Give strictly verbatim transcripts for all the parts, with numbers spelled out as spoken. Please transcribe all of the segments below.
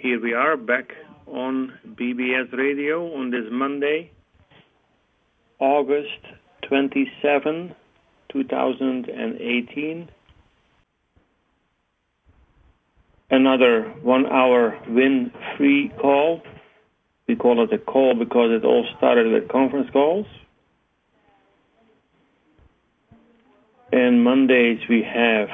Here we are back on B B S Radio on this Monday, August twenty-seventh, two thousand eighteen. Another one-hour win-free call. We call it a call because it all started with conference calls. And Mondays we have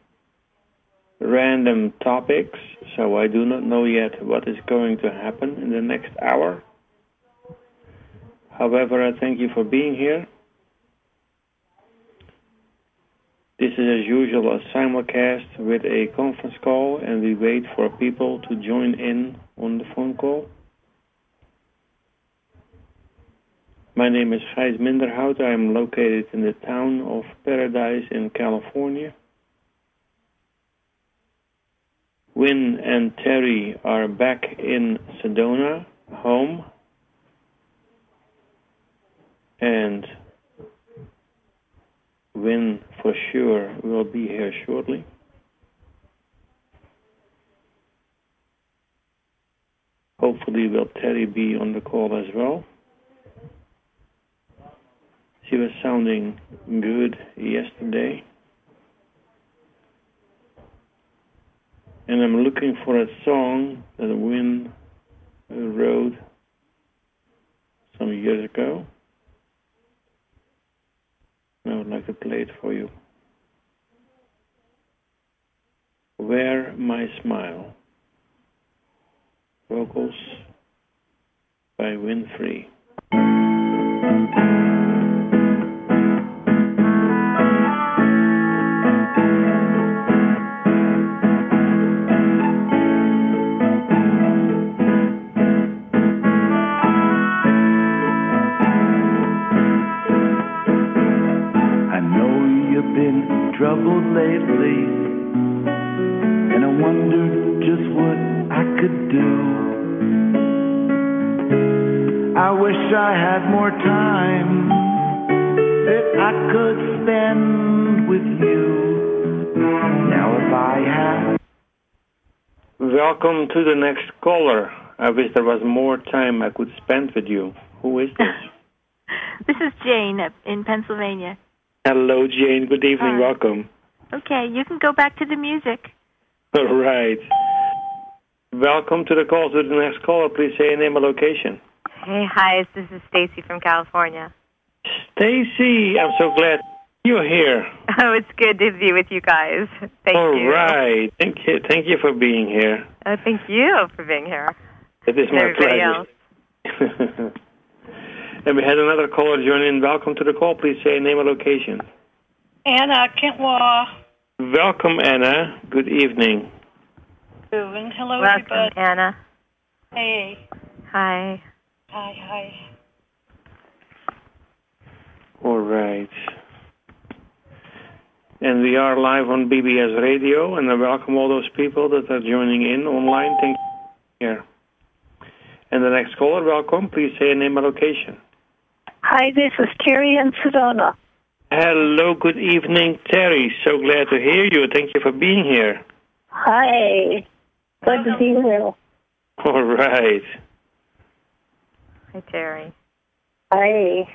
random topics, so I do not know yet what is going to happen in the next hour. However, I thank you for being here. This is as usual a simulcast with a conference call, and we wait for people to join in on the phone call. My name is Gijs Minderhout. I am located in the town of Paradise in California. Win and Terry are back in Sedona, home. And Win, for sure, will be here shortly. Hopefully will Terry be on the call as well. She was sounding good yesterday. And I'm looking for a song that Win wrote some years ago. I would like to play it for you. Wear My Smile. Vocals by Winfrey. Troubled lately, and I wondered just what I could do. I wish I had more time that I could spend with you. Now if I had... Welcome to the next caller. I wish there was more time I could spend with you. Who is this? This is Jane in Pennsylvania. Hello, Jane. Good evening. Hi. Welcome. Okay, you can go back to the music. All right. Welcome to the call. To the next caller, please say your name and location. Hey, hi. This is Stacy from California. Stacy, I'm so glad you're here. Oh, it's good to be with you guys. Thank All you. All right. Thank you. Thank you for being here. Uh, thank you for being here. It is and my everybody pleasure. Else. And we had another caller join in. Welcome to the call. Please say your name and location. Anna Kentwa. Welcome, Anna. Good evening. And hello, Welcome, everybody. Anna. Hey. Hi. Hi, hi. All right. And we are live on B B S Radio, and I welcome all those people that are joining in online. Thank you. Here. And the next caller, welcome. Please say your name and location. Hi, this is Terry in Sedona. Hello, good evening, Terry. So glad to hear you. Thank you for being here. Hi. Good to be here. All right. Hi, Terry. Hi.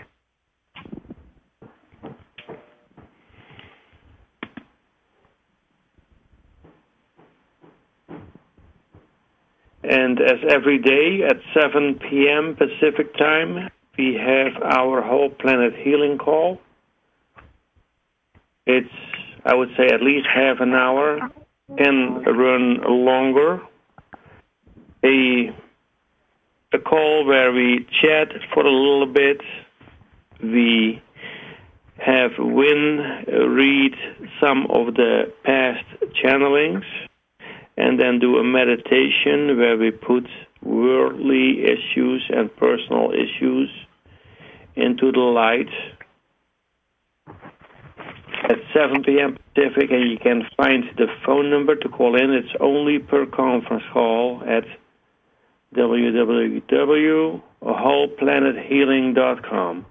And as every day at seven p.m. Pacific time, we have our Whole Planet Healing Call. It's, I would say, at least half an hour, can run longer. A, a call where we chat for a little bit. We have Win read some of the past channelings, and then do a meditation where we put worldly issues and personal issues into the light at seven p.m. Pacific, and you can find the phone number to call in. It's only per conference call at w w w dot whole planet healing dot com.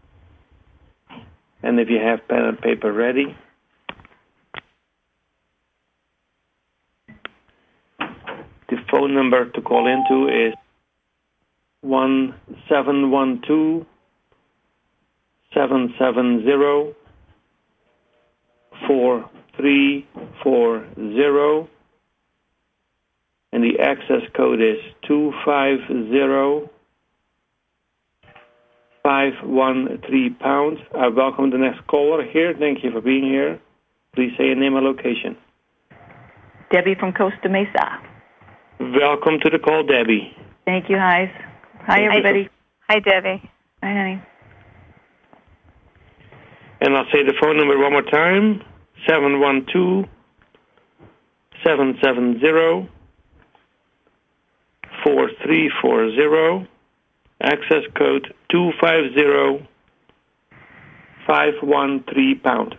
And if you have pen and paper ready, the phone number to call into is one seven one two seven seven zero four three four zero, and the access code is two five zero five one three pound. I welcome the next caller here. Thank you for being here. Please say your name and location. Debbie from Costa Mesa. Welcome to the call, Debbie. Thank you, Heis. Hi, everybody. Hi, Debbie. Hi, honey. And I'll say the phone number one more time, seven one two seven seven zero four three four zero, access code two five zero five one three pound.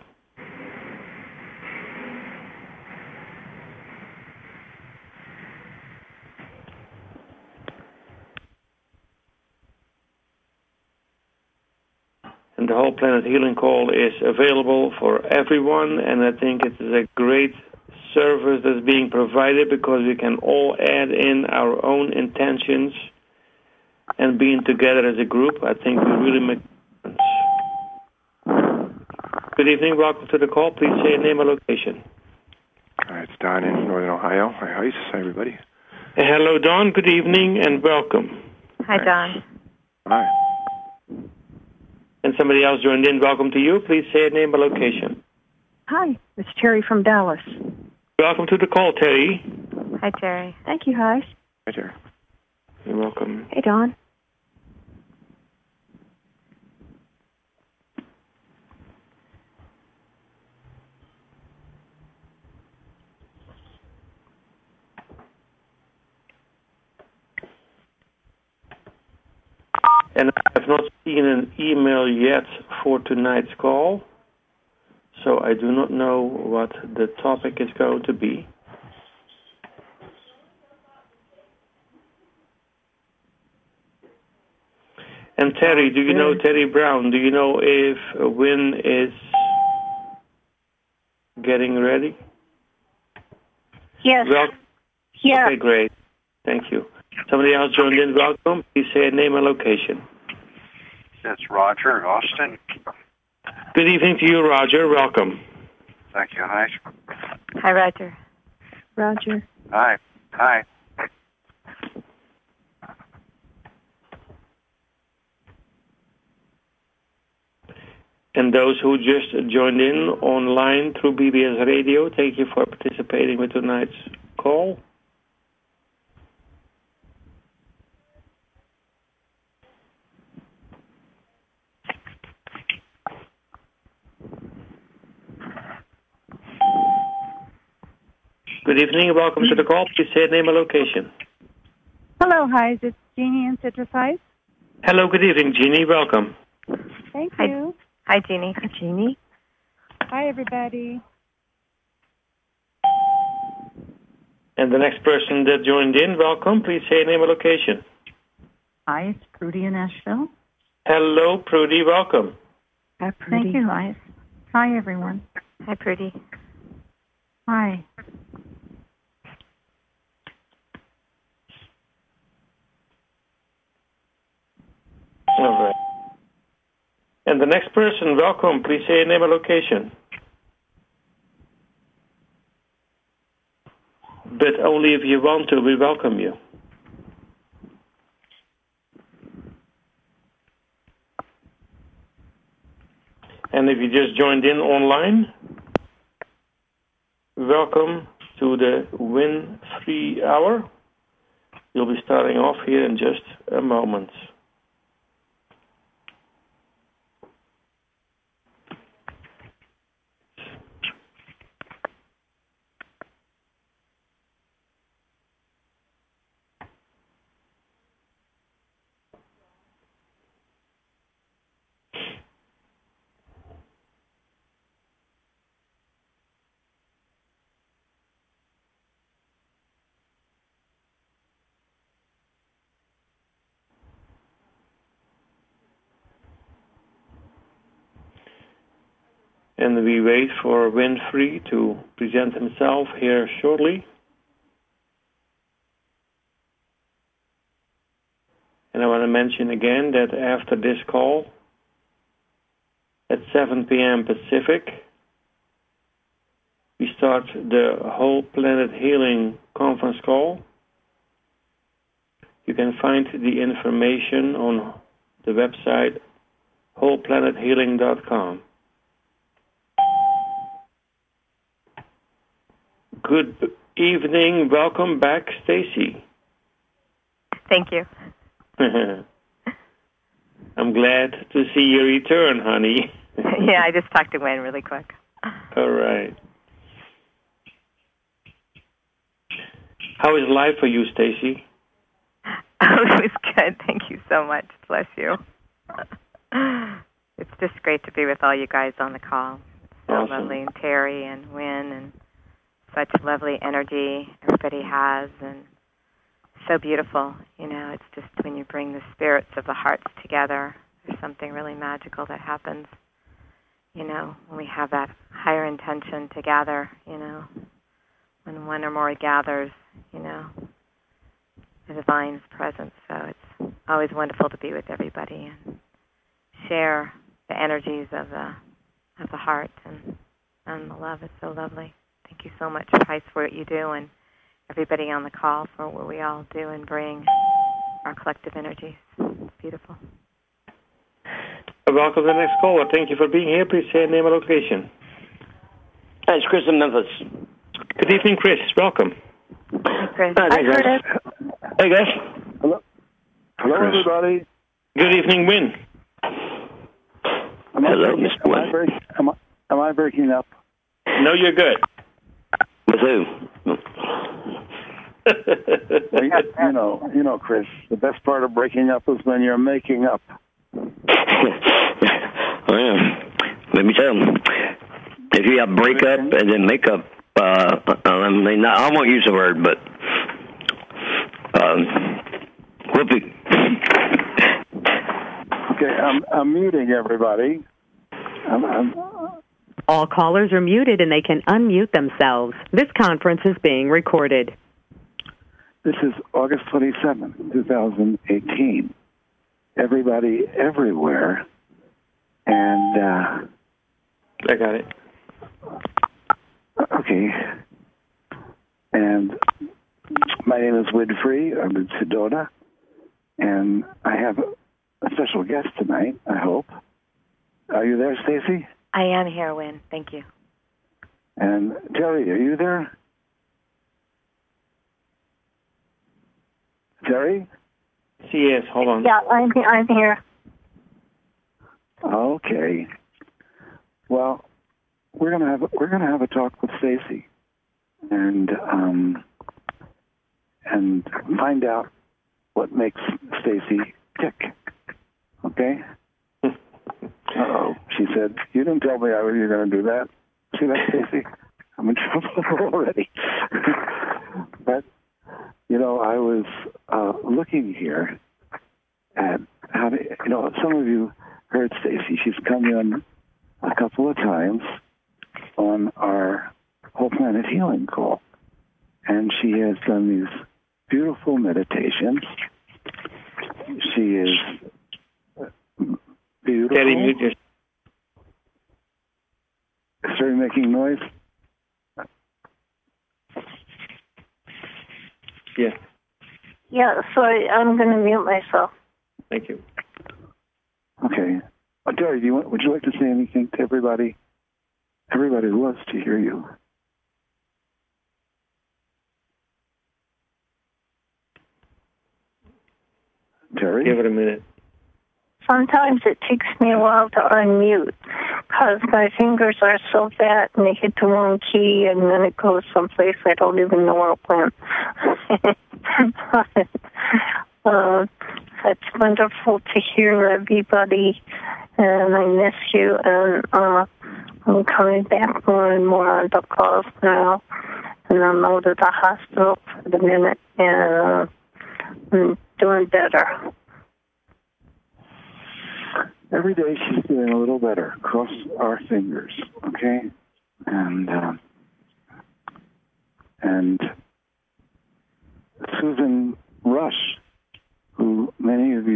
And the Whole Planet Healing Call is available for everyone, and I think it is a great service that's being provided because we can all add in our own intentions, and being together as a group, I think we really make a difference. Good evening, welcome to the call. Please say your name and location. Hi, it's Don in Northern Ohio. Hi, Heis. Hi, everybody. Hello, Don. Good evening and welcome. Hi, Don. Hi. And somebody else joined in. Welcome to you. Please say your name and location. Hi, it's Terry from Dallas. Welcome to the call, Terry. Hi, Terry. Thank you, Heis. Hi, Terry. You're welcome. Hey, Don. And I have not seen an email yet for tonight's call, so I do not know what the topic is going to be. And Terry, do you know Terry Brown? Do you know if Win is getting ready? Yes. Well, Yeah. okay, great. Thank you. Somebody else joined in. Welcome. Please say a name and location. It's Roger, Austin. Good evening to you, Roger. Welcome. Thank you. Hi. Hi, Roger. Roger. Hi. Hi. And those who just joined in online through B B S Radio, thank you for participating with tonight's call. Good evening and welcome to the call. Please say name and location. Hello, Heis. It's Jeannie in Citrus Heights. Hello, good evening, Jeannie. Welcome. Thank Hi. you. Hi, Jeannie. Hi, Jeannie. Hi, everybody. And the next person that joined in, welcome. Please say name and location. Hi, it's Prudy in Asheville. Hello, Prudy. Welcome. Hi, Prudy. Thank you, Heis. Hi, everyone. Hi, Prudy. Hi. All right. And the next person, welcome. Please say your name and location. But only if you want to, we welcome you. And if you just joined in online, welcome to the Win Free Hour. You'll be starting off here in just a moment. And we wait for Winfrey to present himself here shortly. And I want to mention again that after this call, at seven p.m. Pacific, we start the Whole Planet Healing conference call. You can find the information on the website whole planet healing dot com. Good evening. Welcome back, Stacy. Thank you. I'm glad to see you return, honey. Yeah, I just talked to Wayne really quick. All right. How is life for you, Stacy? Oh, it was good. Thank you so much. Bless you. It's just great to be with all you guys on the call. So awesome. Lovely. And Terry and Wynn, and such lovely energy everybody has, and so beautiful. You know, it's just when you bring the spirits of the hearts together, there's something really magical that happens, you know, when we have that higher intention to gather, you know, when one or more gathers, you know, the divine's presence. So it's always wonderful to be with everybody and share the energies of the of the heart, and, and the love is so lovely. Thank you so much, Price, for what you do, and everybody on the call for what we all do and bring our collective energies. It's beautiful. Welcome to the next caller. Thank you for being here. Please say your name and location. Hi, it's Chris in Memphis. Good evening, Chris. Welcome. Hi, Chris. Hi, Hi, guys. Chris. Hey, guys. Hello. Hello, Chris. everybody. Good evening, Wynn. Am I Hello, breaking- Mister Am I, Wynn. break, am, I, am I breaking up? No, you're good. With who? Well, you, you know, you know, Chris. The best part of breaking up is when you're making up. Oh, yeah. Let me tell you, if you have break up and then make up, uh, I mean, I won't use the word, but um, whoopee. Okay, I'm, I'm muting everybody. I'm, I'm, All callers are muted and they can unmute themselves. This conference is being recorded. This is August twenty-seventh, twenty eighteen. Everybody everywhere. And, uh... I got it. Okay. And my name is Winfrey. I'm in Sedona. And I have a special guest tonight, I hope. Are you there, Stacy? I am here, Wynn. Thank you. And Terry, are you there? Terry? Yes, hold on. Yeah, I'm here. I'm here. Okay. Well, we're gonna have we're gonna have a talk with Stacy, and um, and find out what makes Stacy tick. Okay. Uh-oh. She said, you didn't tell me I was, you were going to do that. See that, Stacy? I'm in trouble already. But, you know, I was uh, looking here at how to, you know, some of you heard Stacy. She's come in a couple of times on our Whole Planet Healing call. And she has done these beautiful meditations. She is beautiful. Daddy, mute your... Started making noise. Yeah. Yeah, sorry, I'm going to mute myself. Thank you. Okay. Uh, Terry, do you want, would you like to say anything to everybody? Everybody loves to hear you. Terry? Give it a minute. Sometimes it takes me a while to unmute because my fingers are so fat and they hit the wrong key and then it goes someplace I don't even know where it went. uh, it's wonderful to hear everybody, and I miss you, and uh, I'm coming back more and more on the calls now, and I'm out of the hospital for the minute, and uh, I'm doing better. Every day she's doing a little better. Cross our fingers, okay? And uh, and Susan Rush, who many of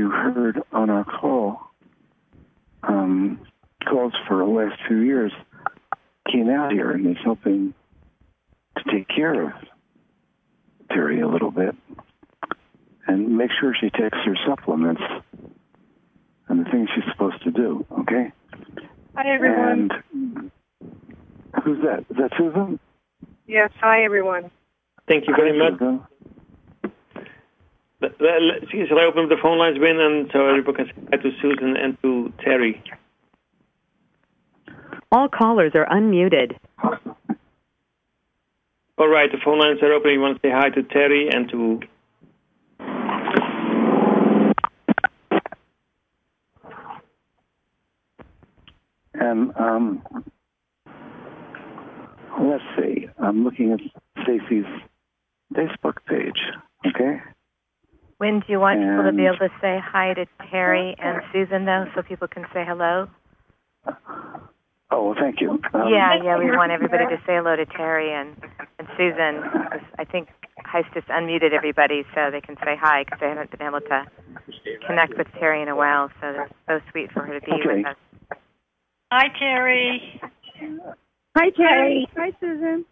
on our call, um, calls for the last few years, came out here and is helping to take care of Terry a little bit and make sure she takes her supplements and the things she's supposed to do, okay? Hi, everyone. And who's that? Is that Susan? Yes, hi, everyone. Thank you very much. Susan. Let- let- let- Shall I open up the phone lines, Ben, and so everybody can say hi to Susan and to Terry? All callers are unmuted. All right, the phone lines are open. You want to say hi to Terry and to... And um, let's see. I'm looking at Stacy's Facebook page, okay? When do you want people to be And- able to say hi to Terry and Susan, though, so people can say hello? Oh, well, thank you. Um, yeah, yeah, we want everybody to say hello to Terry and, and Susan. 'Cause I think Heist just unmuted everybody so they can say hi because they haven't been able to connect with Terry in a while. So it's so sweet for her to be Okay. with us. Hi, Terry. Hi, Terry. Hi, Susan.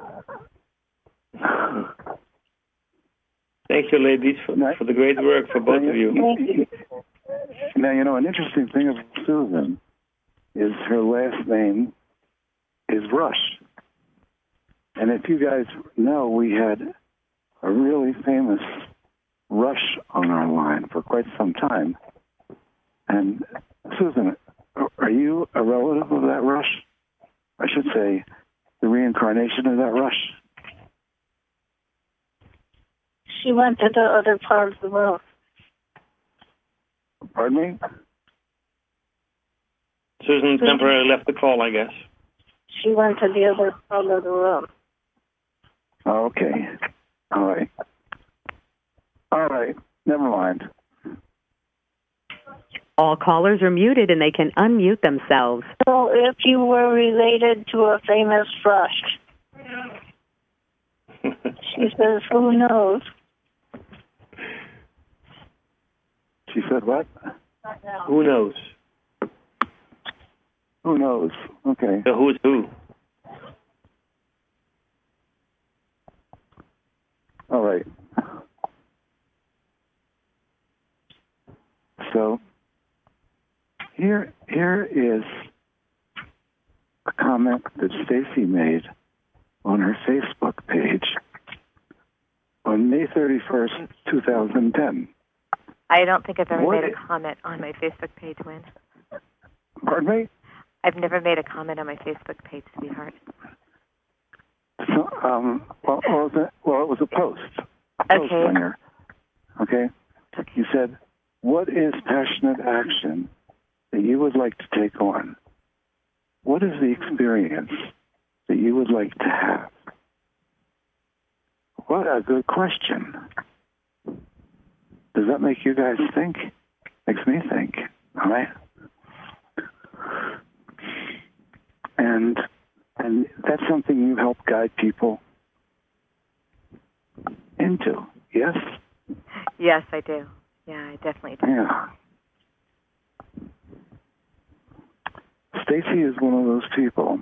Thank you, ladies, for, for the great work for both of you. Now, you know, an interesting thing about Susan is her last name is Rush. And if you guys know, we had a really famous Rush on our line for quite some time. And Susan, are you a relative of that Rush? I should say the reincarnation of that Rush? She went to the other part of the world. Pardon me? Susan temporarily left the call, I guess. She went to the other part of the world. Oh, okay. All right. All right. Never mind. All callers are muted and they can unmute themselves. So if you were related to a famous Rush, she says, who knows? She said what? Who knows? Who knows? Okay. The who's who. All right. So here, here is a comment that Stacy made on her Facebook page on May thirty-first, twenty ten. I don't think I've ever What made a is- comment on my Facebook page, Win. Pardon me? I've never made a comment on my Facebook page, sweetheart. So, um, well, well, it was a, well, it was a post. A post Okay. on your, okay? You said, what is passionate action that you would like to take on? What is the experience that you would like to have? What a good question. Does that make you guys think? Makes me think, all right? And and that's something you help guide people into, yes? Yes, I do. Yeah, I definitely do. Yeah. Stacy is one of those people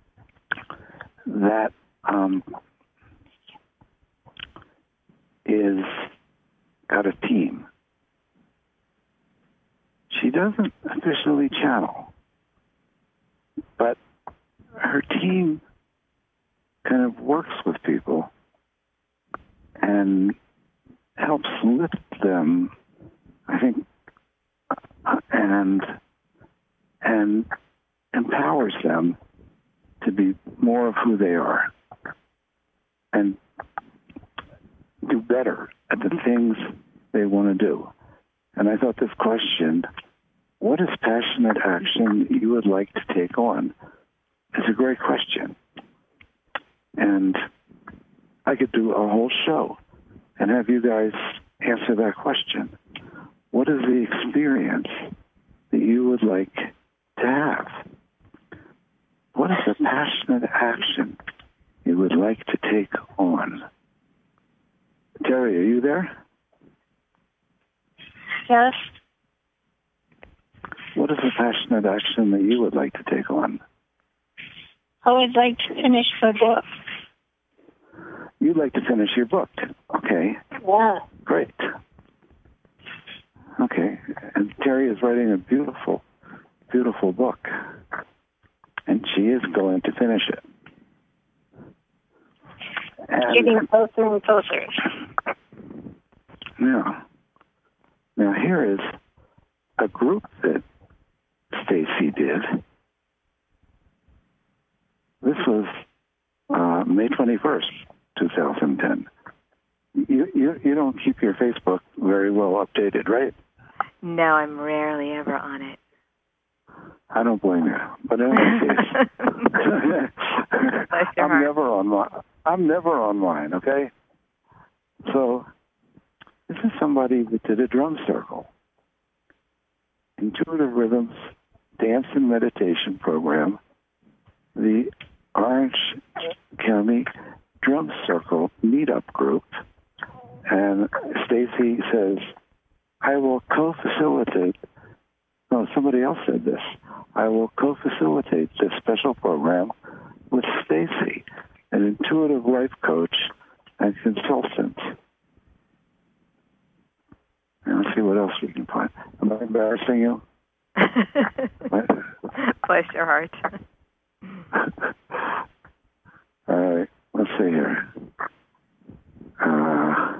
that um, is got a team. She doesn't officially channel, but her team kind of works with people and helps lift them, I think, uh, and and empowers them to be more of who they are and do better at the things they want to do. And I thought this question, what is passionate action you would like to take on, is a great question. And I could do a whole show and have you guys answer that question. What is the experience that you would like to have? What is the passionate action you would like to take on? Terry, are you there? Yes. what is a passionate action that you would like to take on? I would like to finish my book. You'd like to finish your book. Okay. Yeah. Great. Okay. And Terry is writing a beautiful, beautiful book. And she is going to finish it. And Getting closer and closer. now, now here is a group that Stacy did. This was uh, May twenty-first, twenty ten. You, you you don't keep your Facebook very well updated, right? No, I'm rarely ever on it. I don't blame you. But in any case, I'm heart. never on mine. I'm never on mine, okay? So this is somebody that did a drum circle. Intuitive Rhythms Dance and Meditation Program, the Orange County Drum Circle Meetup Group. And Stacy says, I will co-facilitate, no, somebody else said this, I will co-facilitate this special program with Stacy, an intuitive life coach and consultant. And let's see what else we can find. Am I embarrassing you? Bless your heart. All right, let's see here. Uh,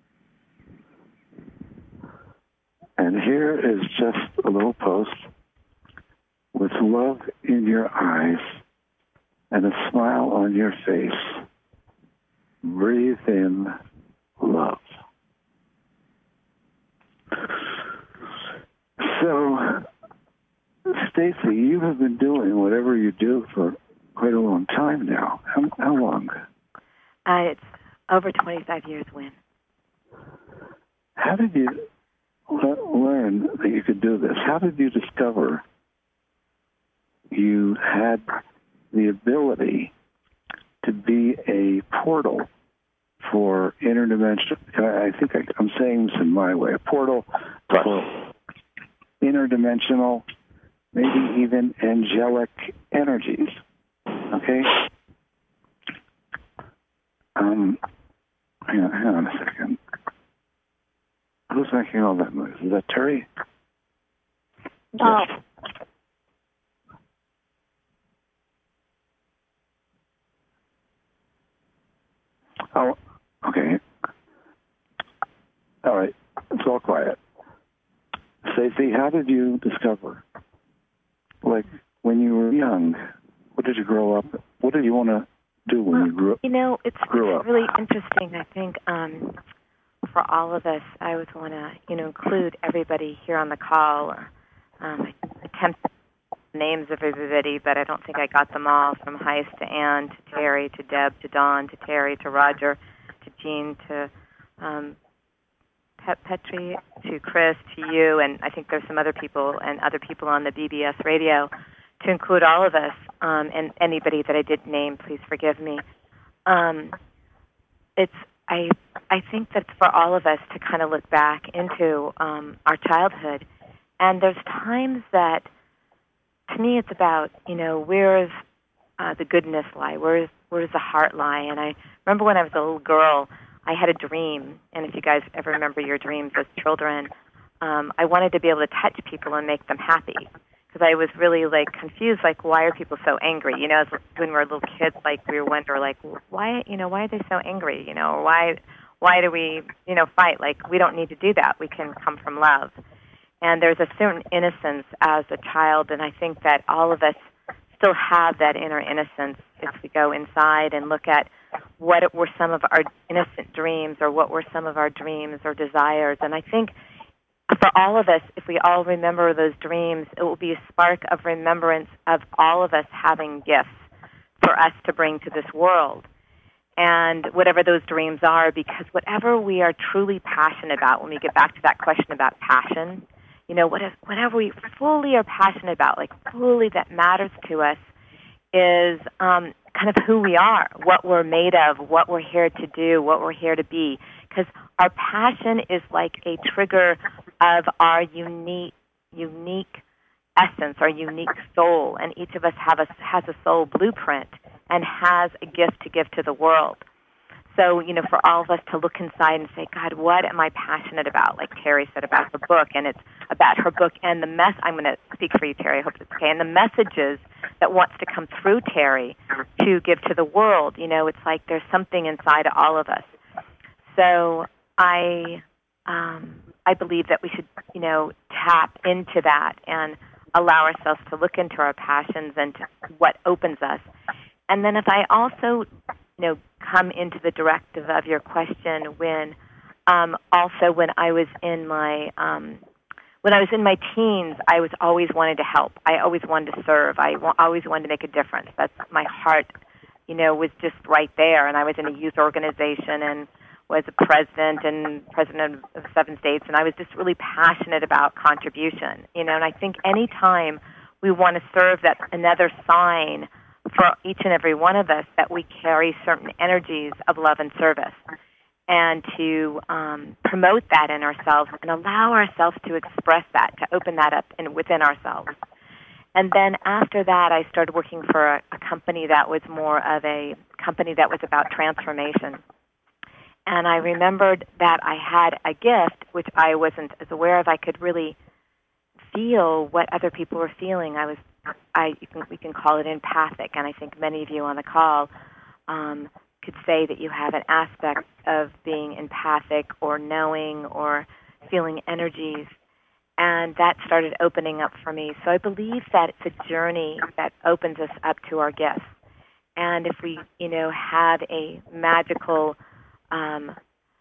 and here is just a little post with love in your eyes and a smile on your face. Breathe in love. So, Stacy, you have been doing whatever you do for quite a long time now. How, how long? Uh, it's over twenty-five years, Win. How did you le- learn that you could do this? How did you discover you had the ability to be a portal for interdimensional? I think I, I'm saying this in my way. A portal for interdimensional, maybe even angelic energies. Okay? Um, hang on, hang on a second. Who's making all that noise? Is that Terry? No. Yes. Oh, okay. All right. It's all quiet. Stacey, how did you discover? Like, when you were young, what did you grow up? What did you want to do when well, you grew up? You know, it's, grew it's up? really interesting. I think um, for all of us, I always want to, you know, include everybody here on the call. Um, I attempt names of everybody, but I don't think I got them all, from Heist to Ann to Terry to Deb to Dawn to Terry to Roger to Jean to um, Pet Petri to Chris to you, and I think there's some other people and other people on the B B S radio, to include all of us, um, and anybody that I didn't name, please forgive me. Um, it's I I think that for all of us to kind of look back into um, our childhood, and there's times that, to me, it's about, you know, where's uh, the goodness lie? Where's where's the heart lie? And I remember when I was a little girl, I had a dream, and if you guys ever remember your dreams as children, um, I wanted to be able to touch people and make them happy, because I was really, like, confused, like, why are people so angry? You know, as, when we were little kids, like, we wonder, like, why, you know, why are they so angry? You know, or why, why do we, you know, fight? Like, we don't need to do that. We can come from love. And there's a certain innocence as a child, and I think that all of us still have that inner innocence if we go inside and look at what were some of our innocent dreams, or what were some of our dreams or desires. And I think for all of us, if we all remember those dreams, it will be a spark of remembrance of all of us having gifts for us to bring to this world. And whatever those dreams are, because whatever we are truly passionate about, when we get back to that question about passion, you know, what if, whatever we fully are passionate about, like fully that matters to us, is um, kind of who we are, what we're made of, what we're here to do, what we're here to be. Because our passion is like a trigger of our unique, unique essence, our unique soul, and each of us have a, has a soul blueprint and has a gift to give to the world. So, you know, for all of us to look inside and say, God, what am I passionate about? Like Terry said about the book, and it's about her book and the mess. I'm going to speak for you, Terry. I hope it's okay. And the messages that wants to come through Terry to give to the world. You know, it's like there's something inside of all of us. So I, um, I believe that we should, you know, tap into that and allow ourselves to look into our passions and to what opens us. And then if I also, you know, come into the directive of your question when um, also when I was in my um, when I was in my teens, I was always wanted to help. I always wanted to serve. I w- always wanted to make a difference. That's my heart, you know, was just right there. And I was in a youth organization and was a president and president of seven states, and I was just really passionate about contribution, you know. And I think any time we want to serve, that's another sign for each and every one of us that we carry certain energies of love and service, and to um, promote that in ourselves and allow ourselves to express that, to open that up in, within ourselves. And then after that, I started working for a, a company that was more of a company that was about transformation. And I remembered that I had a gift, which I wasn't as aware of. I could really feel what other people were feeling. I was, I you can, we can call it empathic, and I think many of you on the call um, could say that you have an aspect of being empathic or knowing or feeling energies, and that started opening up for me. So I believe that it's a journey that opens us up to our gifts. And if we, you know, have a magical um,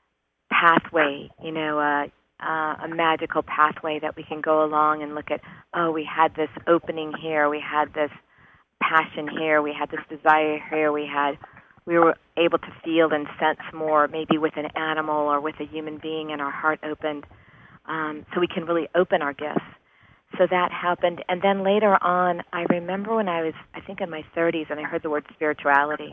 pathway, you know, uh, uh, a magical pathway that we can go along and look at, oh, we had this opening here, we had this passion here, we had this desire here, we had, we were able to feel and sense more, maybe with an animal or with a human being, and our heart opened, um, so we can really open our gifts. So that happened. And then later on, I remember when I was, I think in my thirties, and I heard the word spirituality,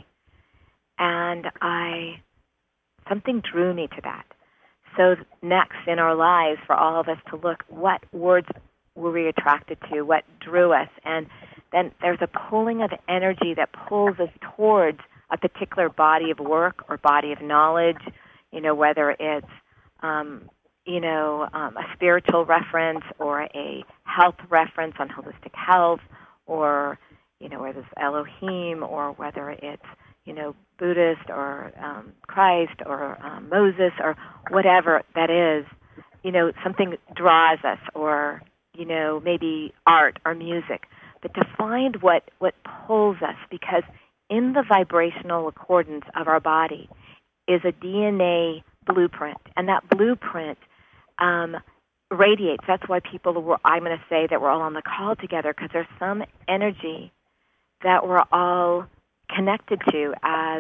and I, something drew me to that. So next in our lives, for all of us to look, what words were we attracted to, what drew us, and then there's a pulling of energy that pulls us towards a particular body of work or body of knowledge, you know, whether it's, um, you know, um, a spiritual reference or a health reference on holistic health, or, you know, whether it's Elohim, or whether it's, you know, Buddhist or um, Christ or um, Moses or whatever that is, you know, something draws us, or, you know, maybe art or music. But to find what, what pulls us, because in the vibrational accordance of our body is a D N A blueprint, and that blueprint um, radiates. That's why people were, I'm going to say that we're all on the call together, because there's some energy that we're all connected to as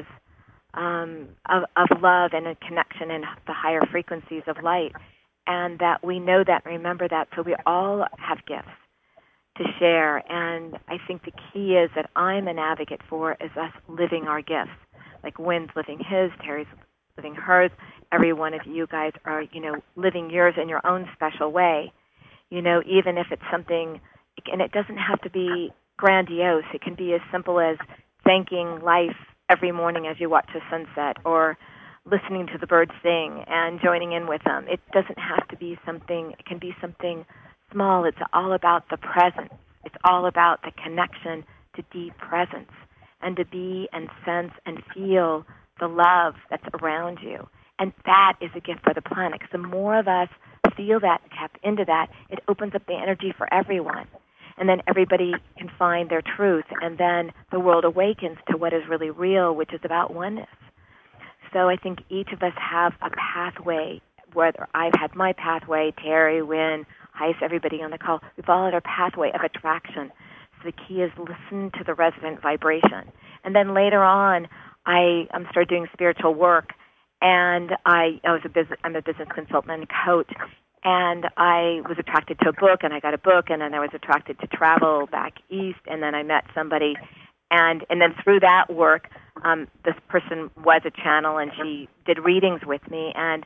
um, of, of love and a connection in the higher frequencies of light, and that we know that, remember that, so we all have gifts to share. And I think the key is that I'm an advocate for is us living our gifts. Like Wynn's living his, Terry's living hers, every one of you guys are, you know, living yours in your own special way. You know, even if it's something, and it doesn't have to be grandiose. It can be as simple as thanking life every morning as you watch the sunset, or listening to the birds sing and joining in with them. It doesn't have to be something, it can be something small. It's all about the presence. It's all about the connection to deep presence, and to be and sense and feel the love that's around you. And that is a gift for the planet. Because the more of us feel that and tap into that, it opens up the energy for everyone. And then everybody can find their truth, and then the world awakens to what is really real, which is about oneness. So I think each of us have a pathway, whether I've had my pathway, Terry, Wynn, Heis, everybody on the call, we've all had our pathway of attraction. So the key is listen to the resonant vibration. And then later on, I um, started doing spiritual work, and I, I was a business, I'm a business consultant and coach, and I was attracted to a book, and I got a book, and then I was attracted to travel back east, and then I met somebody, and and then through that work, um, this person was a channel, and she did readings with me, and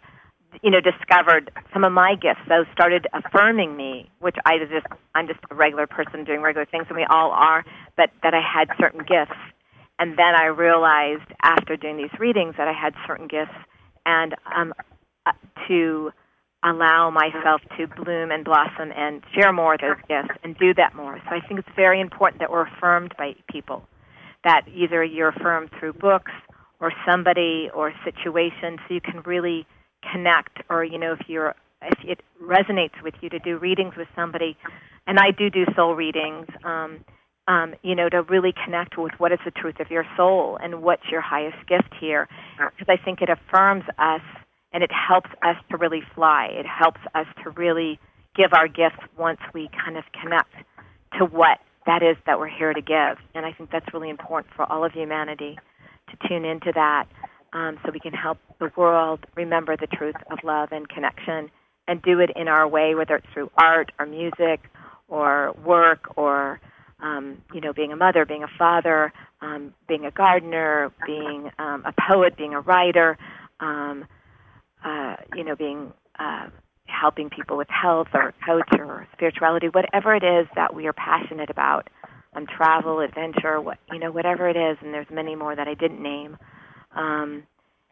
you know, discovered some of my gifts. Those started affirming me, which I just, I'm just a regular person doing regular things, and we all are, but that I had certain gifts. And then I realized after doing these readings that I had certain gifts, and um, uh, to allow myself to bloom and blossom and share more of those gifts and do that more. So I think it's very important that we're affirmed by people, that either you're affirmed through books or somebody or situation, so you can really connect, or, you know, if you're if it resonates with you to do readings with somebody, and I do do soul readings, um, um, you know, to really connect with what is the truth of your soul and what's your highest gift here, because I think it affirms us and it helps us to really fly. It helps us to really give our gifts once we kind of connect to what that is that we're here to give, and I think that's really important for all of humanity to tune into that. Um, so we can help the world remember the truth of love and connection, and do it in our way, whether it's through art or music or work or, um, you know, being a mother, being a father, um, being a gardener, being um, a poet, being a writer, um, uh, you know, being uh, helping people with health or coach or spirituality, whatever it is that we are passionate about, um, travel, adventure, what, you know, whatever it is, and there's many more that I didn't name. Um,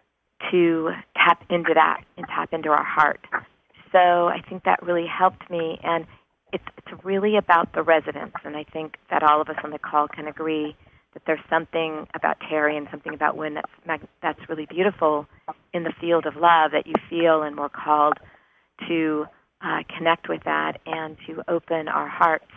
to tap into that and tap into our heart. So I think that really helped me, and it's, it's really about the resonance, and I think that all of us on the call can agree that there's something about Terry and something about Wynn that's, mag- that's really beautiful in the field of love that you feel, and we're called to uh, connect with that and to open our hearts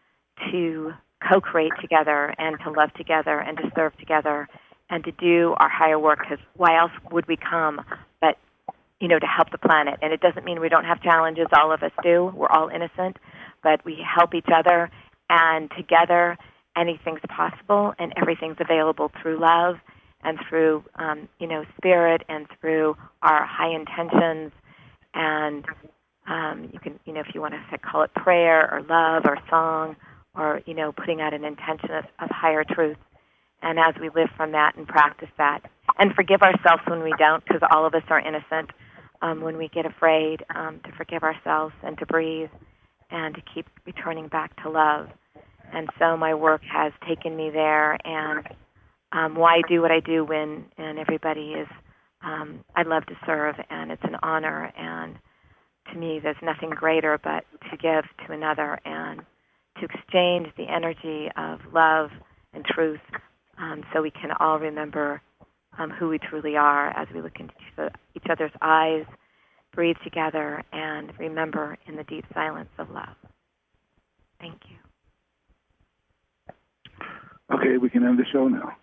to co-create together and to love together and to serve together and to do our higher work, because why else would we come but, you know, to help the planet? And it doesn't mean we don't have challenges. All of us do. We're all innocent, but we help each other, and together anything's possible and everything's available through love and through, um, you know, spirit and through our high intentions. And um, you can, you know, if you want to call it prayer or love or song or, you know, putting out an intention of, of higher truth. And as we live from that and practice that, and forgive ourselves when we don't, because all of us are innocent, um, when we get afraid, um, to forgive ourselves and to breathe and to keep returning back to love. And so my work has taken me there, and um, why do what I do when, and everybody is, um, I love to serve, and it's an honor, and to me there's nothing greater but to give to another and to exchange the energy of love and truth. Um, so we can all remember um, who we truly are as we look into each other's eyes, breathe together, and remember in the deep silence of love. Thank you. Okay, we can end the show now.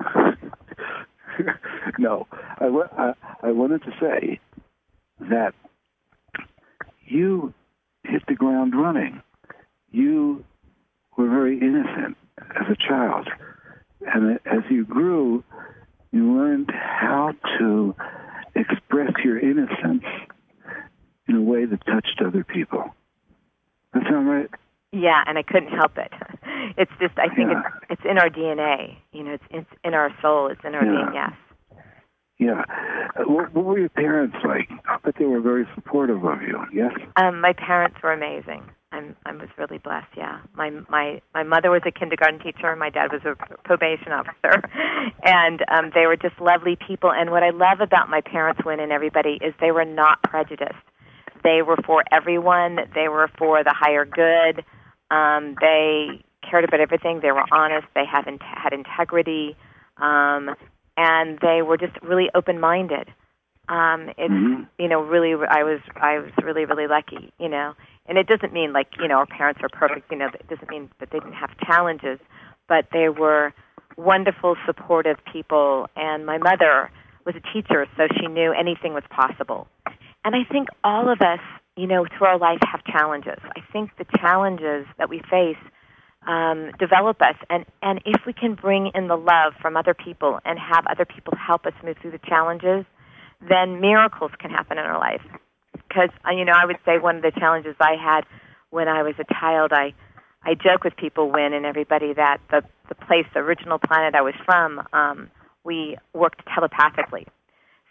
No, I, I, I wanted to say that you hit the ground running. You were very innocent as a child. And as you grew, you learned how to express your innocence in a way that touched other people. Does that sound right? Yeah, and I couldn't help it. It's just, I think yeah. it's, it's in our D N A. You know, it's, it's in our soul. It's in our yeah. being, yes. Yeah. What, what were your parents like? I bet they were very supportive of you, yes? Um, my parents were amazing. I'm, I was really blessed, yeah. My my my mother was a kindergarten teacher. My dad was a probation officer. And um, they were just lovely people. And what I love about my parents, Wynn, and everybody, is they were not prejudiced. They were for everyone. They were for the higher good. Um, they cared about everything. They were honest. They had, in, had integrity. Um, and they were just really open-minded. Um, it's, mm-hmm. you know, really, I was, I was really, really lucky, you know. And it doesn't mean like, you know, our parents are perfect, you know, it doesn't mean that they didn't have challenges, but they were wonderful, supportive people. And my mother was a teacher, so she knew anything was possible. And I think all of us, you know, through our life have challenges. I think the challenges that we face um, develop us. And, and if we can bring in the love from other people and have other people help us move through the challenges, then miracles can happen in our life. Because, you know, I would say one of the challenges I had when I was a child, I, I joke with people, Wynn, and everybody, that the, the place, the original planet I was from, um, we worked telepathically.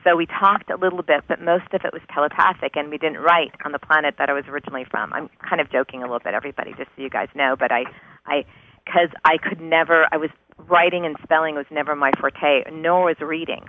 So we talked a little bit, but most of it was telepathic, and we didn't write on the planet that I was originally from. I'm kind of joking a little bit, everybody, just so you guys know, but I, I, because I could never, I was, writing and spelling was never my forte, nor was reading.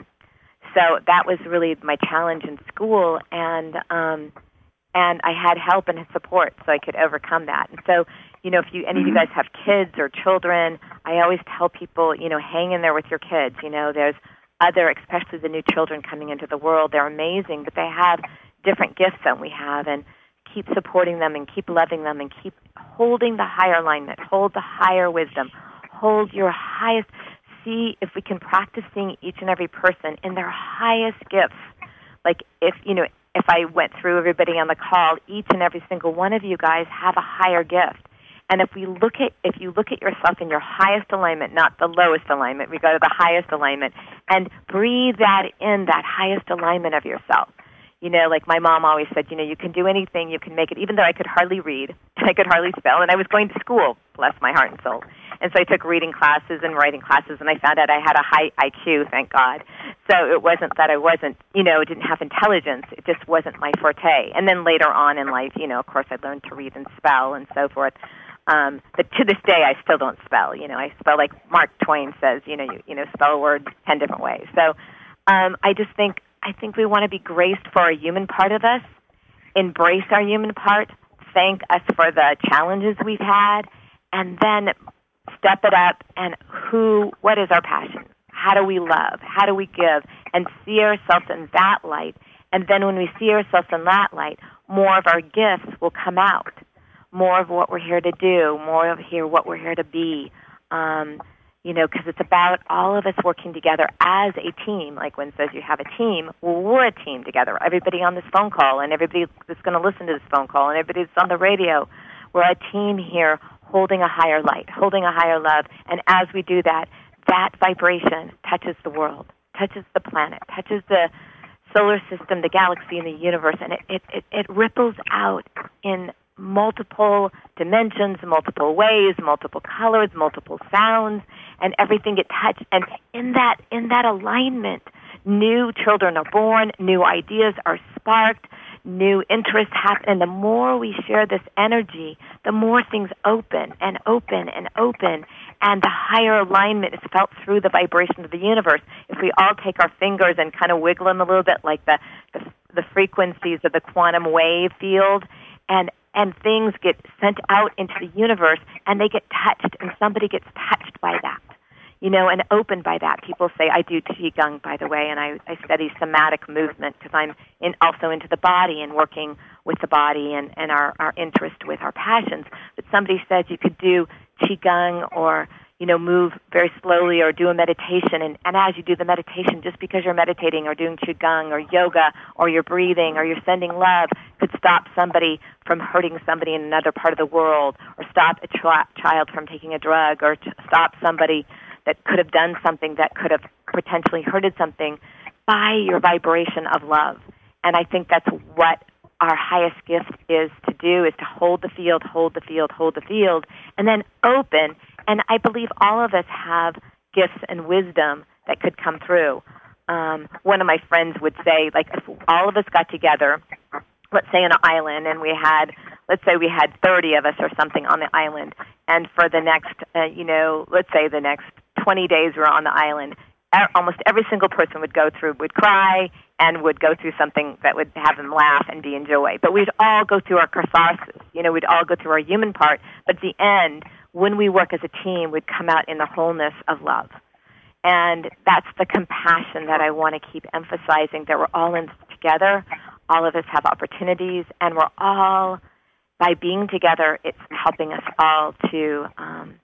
So that was really my challenge in school, and um, and I had help and support so I could overcome that. And so, you know, if you any of you guys have kids or children, I always tell people, you know, hang in there with your kids. You know, there's other, especially the new children coming into the world, they're amazing, but they have different gifts than we have, and keep supporting them and keep loving them and keep holding the higher alignment, hold the higher wisdom, hold your highest. See if we can practice seeing each and every person in their highest gifts. Like if, you know, if I went through everybody on the call, each and every single one of you guys have a higher gift. And if we look at, if you look at yourself in your highest alignment, not the lowest alignment, we go to the highest alignment, and breathe that in, that highest alignment of yourself. You know, like my mom always said, you know, you can do anything, you can make it, even though I could hardly read, and I could hardly spell, and I was going to school, bless my heart and soul. And so I took reading classes and writing classes, and I found out I had a high I Q, thank God. So it wasn't that I wasn't, you know, didn't have intelligence. It just wasn't my forte. And then later on in life, you know, of course, I learned to read and spell and so forth. Um, but to this day, I still don't spell. You know, I spell like Mark Twain says, you know, you, you know, spell a word ten different ways. So um, I just think, I think we want to be graced for a human part of us, embrace our human part, thank us for the challenges we've had, and then step it up and who, what is our passion? How do we love? How do we give? And see ourselves in that light. And then when we see ourselves in that light, more of our gifts will come out. More of what we're here to do, more of here what we're here to be. Um, you know, because it's about all of us working together as a team. Like when it says you have a team, well, we're a team together. Everybody on this phone call and everybody that's going to listen to this phone call and everybody that's on the radio, we're a team here holding a higher light, holding a higher love. And as we do that, that vibration touches the world, touches the planet, touches the solar system, the galaxy, and the universe, and it, it, it, it ripples out in multiple dimensions, multiple ways, multiple colors, multiple sounds, and everything gets touched. And in that, in that alignment, new children are born, new ideas are sparked, new interests happen. And the more we share this energy, the more things open and open and open, and the higher alignment is felt through the vibration of the universe. If we all take our fingers and kind of wiggle them a little bit, like the the, the frequencies of the quantum wave field, and and things get sent out into the universe, and they get touched, and somebody gets touched by that, you know, and opened by that. People say, I do Qigong, by the way, and I, I study somatic movement because I'm in, also into the body and working with the body and, and our, our interest with our passions. But somebody said you could do Qigong or, you know, move very slowly or do a meditation, and, and as you do the meditation, just because you're meditating or doing Qigong or yoga or you're breathing or you're sending love could stop somebody from hurting somebody in another part of the world, or stop a tra- child from taking a drug, or to stop somebody that could have done something that could have potentially hurted something by your vibration of love. And I think that's what our highest gift is to do, is to hold the field, hold the field, hold the field, and then open. And I believe all of us have gifts and wisdom that could come through. Um, one of my friends would say, like, if all of us got together, let's say on an island, and we had, let's say we had thirty of us or something on the island, and for the next, uh, you know, let's say the next twenty days we were on the island, almost every single person would go through, would cry, and would go through something that would have them laugh and be in joy. But we'd all go through our catharsis, you know, we'd all go through our human part, but at the end, when we work as a team, we'd come out in the wholeness of love. And that's the compassion that I want to keep emphasizing, that we're all in this together. All of us have opportunities, and we're all, by being together, it's helping us all to um,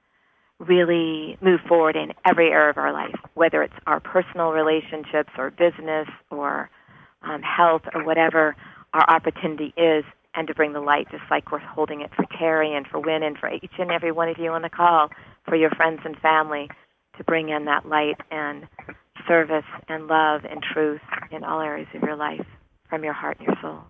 really move forward in every area of our life, whether it's our personal relationships or business or um, health or whatever our opportunity is, and to bring the light, just like we're holding it for Terry and for Wynn and for each and every one of you on the call, for your friends and family, to bring in that light and service and love and truth in all areas of your life, from your heart and your soul.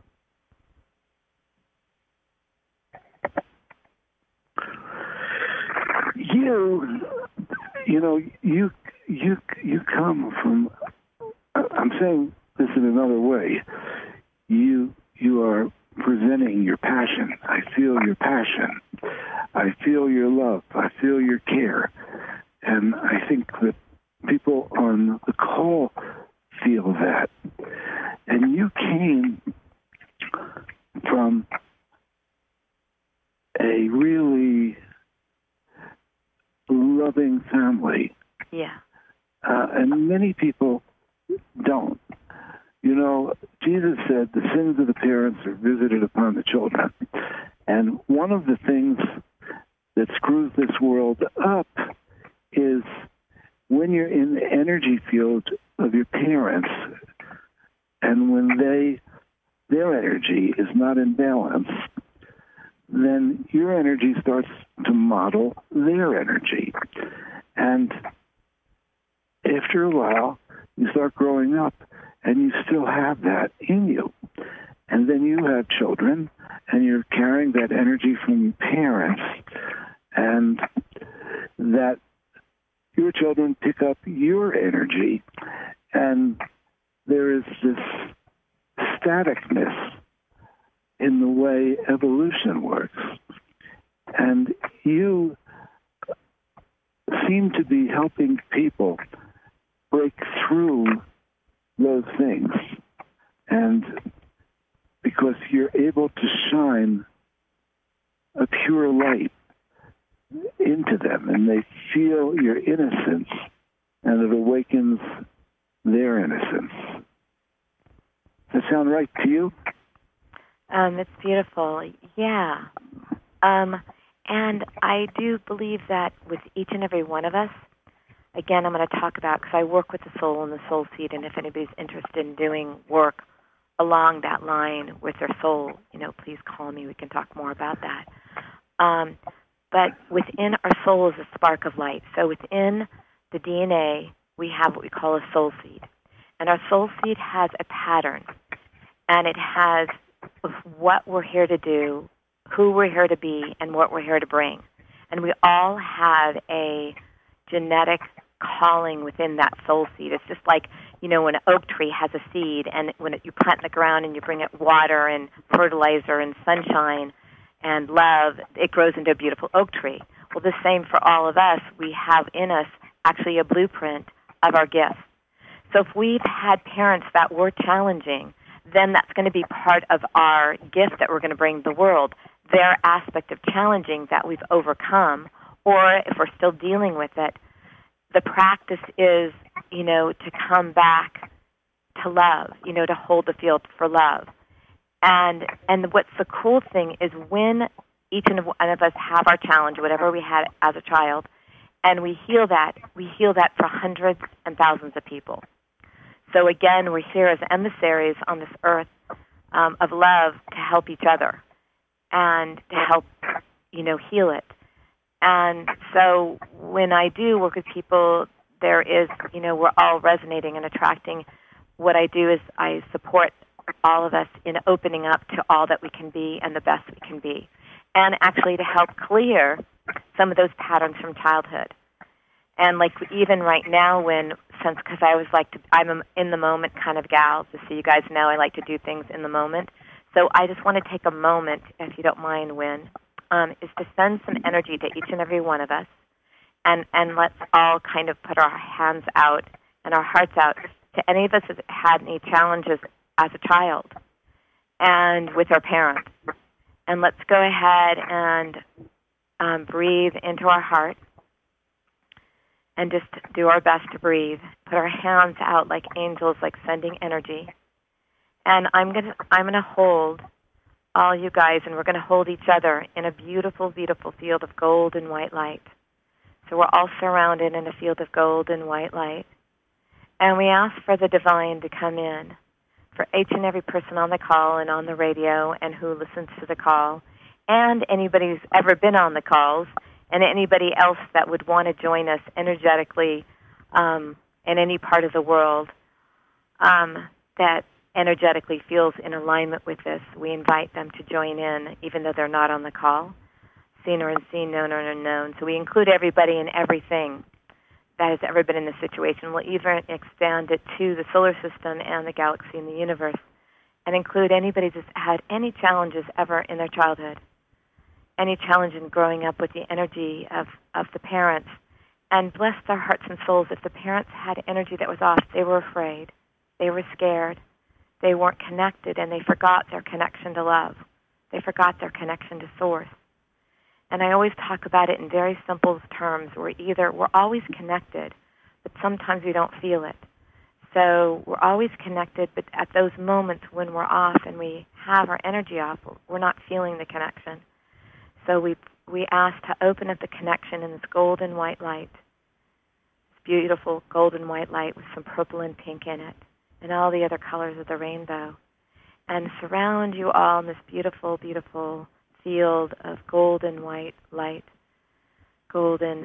You, you know, you, you, you come from, I'm saying this in another way. You you are presenting your passion. I feel your passion. I feel your love. I feel your care. And I think that people on the call feel that. And you came from a really loving family. Yeah. Uh, and many people don't. You know, Jesus said the sins of the parents are visited upon the children. And one of the things that screws this world up is when you're in the energy field of your parents and when they their energy is not in balance, then your energy starts to model their energy. And after a while, you start growing up, and you still have that in you. And then you have children, and you're carrying that energy from your parents, and that your children pick up your energy, and there is this staticness in the way evolution works. And you seem to be helping people break through those things. And because you're able to shine a pure light into them, and they feel your innocence, and it awakens their innocence. Does that sound right to you? Um, it's beautiful. Yeah. Um, and I do believe that with each and every one of us, again, I'm going to talk about, because I work with the soul and the soul seed, and if anybody's interested in doing work along that line with their soul, you know, please call me. We can talk more about that. Um, but within our soul is a spark of light. So within the D N A, we have what we call a soul seed. And our soul seed has a pattern, and it has what we're here to do, who we're here to be, and what we're here to bring. And we all have a genetic calling within that soul seed. It's just like, you know, when an oak tree has a seed, and when it, you plant in the ground and you bring it water and fertilizer and sunshine and love, it grows into a beautiful oak tree. Well, the same for all of us. We have in us actually a blueprint of our gifts. So if we've had parents that were challenging, then that's going to be part of our gift that we're going to bring to the world, their aspect of challenging that we've overcome. Or if we're still dealing with it, the practice is, you know, to come back to love, you know, to hold the field for love. And and what's the cool thing is when each and one of us have our challenge, whatever we had as a child, and we heal that, we heal that for hundreds and thousands of people. So again, we're here as emissaries on this earth um, of love to help each other and to help, you know, heal it. And so when I do work with people, there is, you know, we're all resonating and attracting. What I do is I support all of us in opening up to all that we can be and the best we can be, and actually to help clear some of those patterns from childhood. And like even right now, when since because I always like to, I'm an in the moment kind of gal. Just so you guys know, I like to do things in the moment. So I just want to take a moment, if you don't mind, Wynn, um, is to send some energy to each and every one of us, and and let's all kind of put our hands out and our hearts out to any of us that had any challenges as a child and with our parents. And let's go ahead and um, breathe into our heart and just do our best to breathe. Put our hands out like angels, like sending energy. And I'm gonna I'm gonna hold all you guys, and we're gonna hold each other in a beautiful, beautiful field of gold and white light. So we're all surrounded in a field of gold and white light. And we ask for the divine to come in, for each and every person on the call and on the radio and who listens to the call, and anybody who's ever been on the calls, and anybody else that would want to join us energetically um, in any part of the world um, that energetically feels in alignment with this. We invite them to join in, even though they're not on the call, seen or unseen, known or unknown. So we include everybody in everything that has ever been in this situation. We'll even expand it to the solar system and the galaxy and the universe, and include anybody that's had any challenges ever in their childhood, any challenge in growing up with the energy of, of the parents. And bless their hearts and souls, if the parents had energy that was off, they were afraid, they were scared, they weren't connected, and they forgot their connection to love. They forgot their connection to Source. And I always talk about it in very simple terms. We're either, we're always connected, but sometimes we don't feel it. So we're always connected, but at those moments when we're off and we have our energy off, we're not feeling the connection. So we we ask to open up the connection in this golden white light, this beautiful golden white light with some purple and pink in it, and all the other colors of the rainbow, and surround you all in this beautiful, beautiful field of golden white light, golden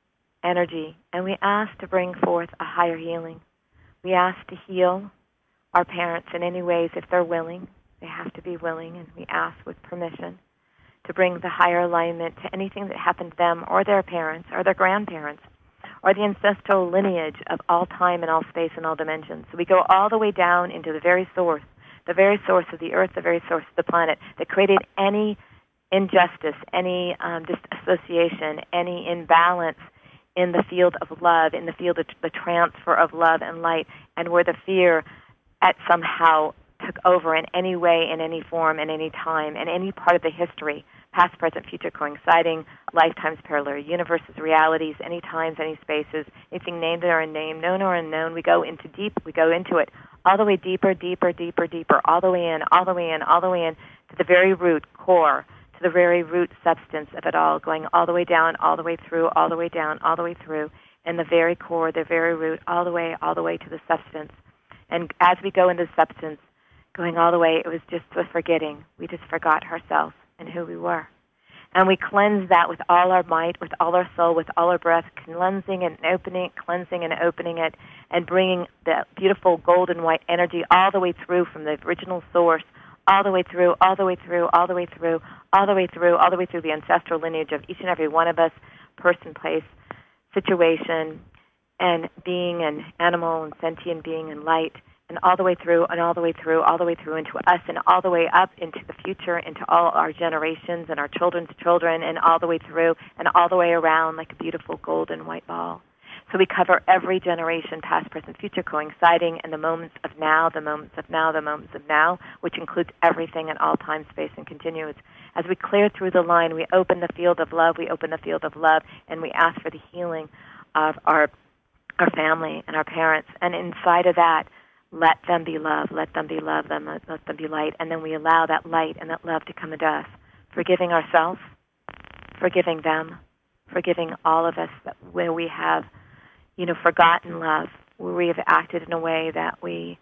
energy. And we ask to bring forth a higher healing. We ask to heal our parents in any ways if they're willing. They have to be willing, and we ask with permission to bring the higher alignment to anything that happened to them or their parents or their grandparents or the ancestral lineage of all time and all space and all dimensions. So we go all the way down into the very source, the very source of the earth, the very source of the planet that created any injustice, any um, disassociation, any imbalance in the field of love, in the field of the transfer of love and light, and where the fear at somehow took over in any way, in any form, in any time, in any part of the history, past, present, future, coinciding, lifetimes, parallel universes, realities, any times, any spaces, anything named or unnamed, known or unknown. We go into deep, we go into it all the way deeper, deeper, deeper, deeper, all the way in, all the way in, all the way in, to the very root, core, to the very root substance of it all, going all the way down, all the way through, all the way down, all the way through, and the very core, the very root, all the way, all the way to the substance. And as we go into the substance, going all the way, it was just the forgetting. We just forgot ourselves and who we were. And we cleanse that with all our might, with all our soul, with all our breath, cleansing and opening it, cleansing and opening it, and bringing the beautiful golden white energy all the way through from the original source, all the way through, all the way through, all the way through, all the way through, all the way through the ancestral lineage of each and every one of us, person, place, situation, and being, and animal, and sentient being, and light, and all the way through, and all the way through, all the way through into us, and all the way up into the future, into all our generations and our children's children, and all the way through, and all the way around like a beautiful golden white ball. So we cover every generation, past, present, future, coinciding, and the moments of now, the moments of now, the moments of now, which includes everything in all time, space, and continuous. As we clear through the line, we open the field of love, we open the field of love, and we ask for the healing of our our family and our parents. And inside of that, let them be love, let them be love, them, let them be light, and then we allow that light and that love to come into us, forgiving ourselves, forgiving them, forgiving all of us that where we have, you know, forgotten love, where we have acted in a way that we,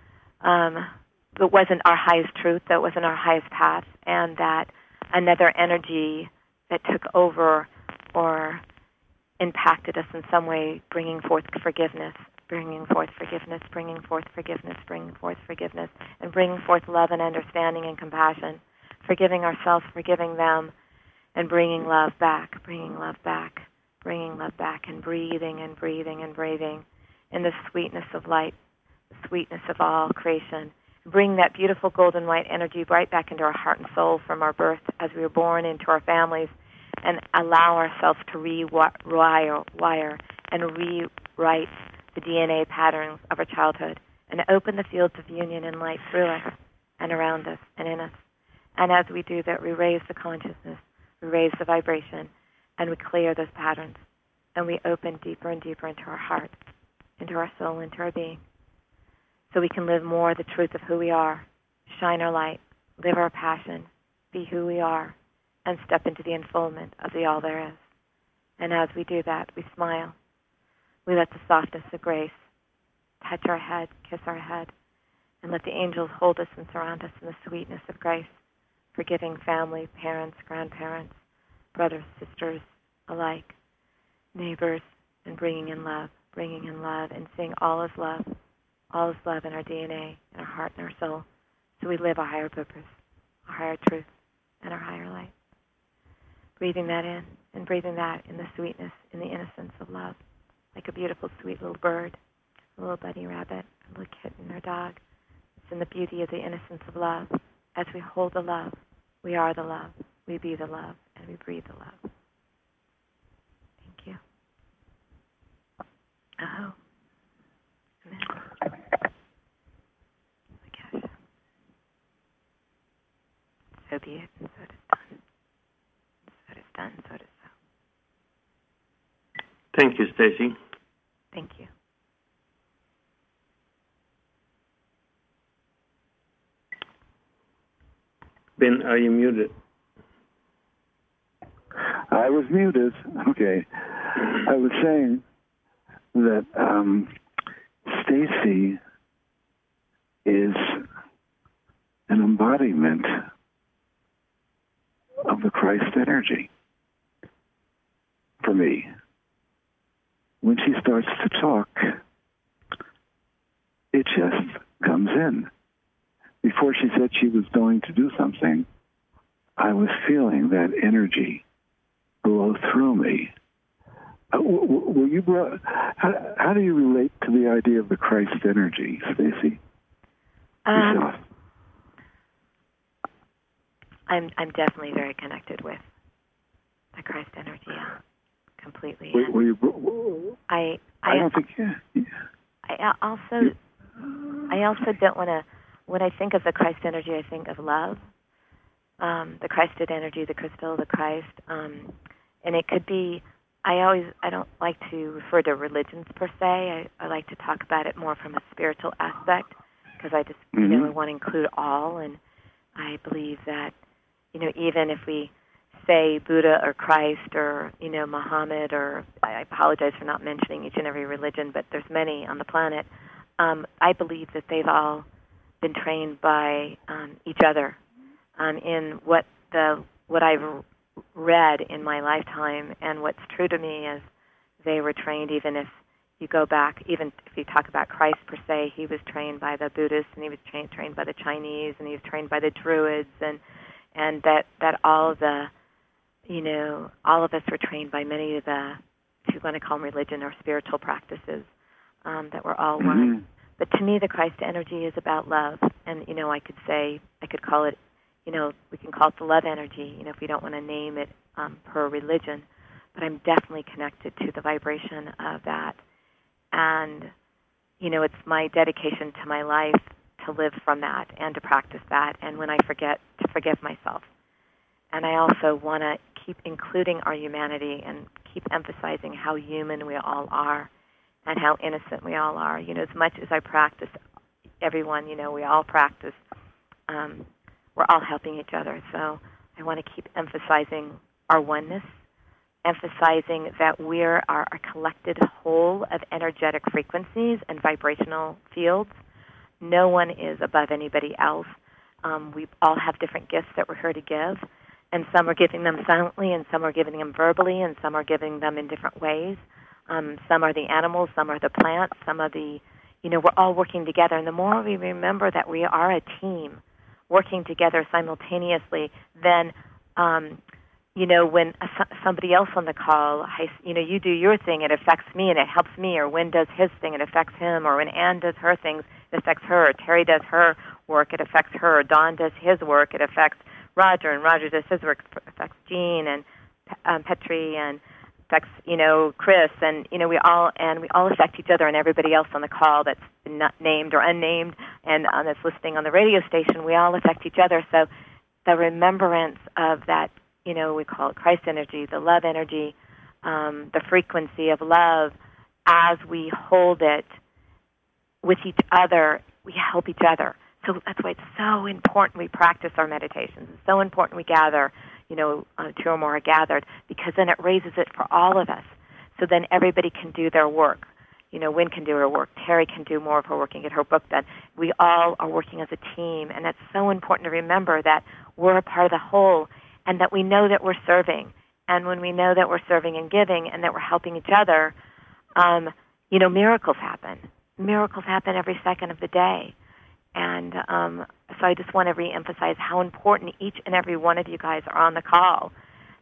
um, that wasn't our highest truth, that wasn't our highest path, and that another energy that took over or impacted us in some way, bringing forth forgiveness, bringing forth forgiveness, bringing forth forgiveness, bringing forth forgiveness, and bringing forth love and understanding and compassion, forgiving ourselves, forgiving them, and bringing love back, bringing love back, bringing love back, and breathing and breathing and breathing in the sweetness of light, the sweetness of all creation. Bring that beautiful golden white energy right back into our heart and soul from our birth as we were born into our families, and allow ourselves to rewire wire and rewrite the D N A patterns of our childhood, and open the fields of union and light through us and around us and in us. And as we do that, we raise the consciousness, we raise the vibration, and we clear those patterns, and we open deeper and deeper into our heart, into our soul, into our being, so we can live more the truth of who we are, shine our light, live our passion, be who we are, and step into the unfoldment of the all there is. And as we do that, we smile. We let the softness of grace touch our head, kiss our head, and let the angels hold us and surround us in the sweetness of grace, forgiving family, parents, grandparents, brothers, sisters alike, neighbors, and bringing in love, bringing in love, and seeing all is love, all is love in our D N A, in our heart, and our soul, so we live our higher purpose, our higher truth, and our higher light. Breathing that in, and breathing that in the sweetness, in the innocence of love, like a beautiful, sweet little bird, a little bunny rabbit, a little kitten or dog. It's in the beauty of the innocence of love. As we hold the love, we are the love, we be the love, and we breathe the love. Thank you. Oh. Amen. Okay. So be it, and so it is done. So it is done, so it is so. Thank you, Stacy. Thank you. Ben, are you muted? I was muted. Okay. I was saying that um, Stacy is an embodiment of the Christ energy for me. When she starts to talk, it just comes in. Before she said she was going to do something, I was feeling that energy blow through me. Uh, were you brought, how, how do you relate to the idea of the Christ energy, Stacy? Um, I'm I'm definitely very connected with the Christ energy, yeah, completely. Were, were you, I, I I don't think. Yeah. I also I also don't want to. When I think of the Christ energy, I think of love, um, the Christed energy, the crystal, the Christ, um, and it could be. I always I don't like to refer to religions per se. I, I like to talk about it more from a spiritual aspect because I just mm-hmm. you know I want to include all, and I believe that you know even if we say Buddha or Christ or you know Muhammad or I apologize for not mentioning each and every religion, but there's many on the planet. Um, I believe that they've all been trained by um, each other um, in what the what I've read in my lifetime, and what's true to me is they were trained. Even if you go back, even if you talk about Christ per se, he was trained by the Buddhists, and he was trained trained by the Chinese, and he was trained by the Druids, and and that that all of the you know all of us were trained by many of the, if you want to call them religion or spiritual practices, um, that were all one. Mm-hmm. But to me, the Christ energy is about love. And, you know, I could say, I could call it, you know, we can call it the love energy, you know, if we don't want to name it um, per religion. But I'm definitely connected to the vibration of that. And, you know, it's my dedication to my life to live from that and to practice that. And when I forget, to forgive myself. And I also want to keep including our humanity and keep emphasizing how human we all are. And how innocent we all are. You know, as much as I practice, everyone, you know, we all practice. Um, we're all helping each other. So I want to keep emphasizing our oneness, emphasizing that we're our, our collected whole of energetic frequencies and vibrational fields. No one is above anybody else. Um, we all have different gifts that we're here to give. And some are giving them silently, and some are giving them verbally, and some are giving them in different ways. Um, some are the animals, some are the plants, some are the, you know, we're all working together. And the more we remember that we are a team working together simultaneously, then, um, you know, when a, somebody else on the call, I, you know, you do your thing, it affects me and it helps me, or Wynn does his thing, it affects him, or when Ann does her things, it affects her, or Terry does her work, it affects her, or Don does his work, it affects Roger, and Roger does his work, it affects Jean and um, Petri and affects, you know, Chris, and, you know, we all, and we all affect each other and everybody else on the call that's not named or unnamed and um, that's listening on the radio station. We all affect each other. So the remembrance of that, you know, we call it Christ energy, the love energy, um, the frequency of love, as we hold it with each other, we help each other. So that's why it's so important we practice our meditations. It's so important we gather, you know, uh, two or more are gathered, because then it raises it for all of us. So then everybody can do their work. You know, Wynn can do her work. Terry can do more of her work and get her book done. We all are working as a team, and it's so important to remember that we're a part of the whole and that we know that we're serving. And when we know that we're serving and giving and that we're helping each other, um, you know, miracles happen. Miracles happen every second of the day. And um, so I just want to reemphasize how important each and every one of you guys are on the call,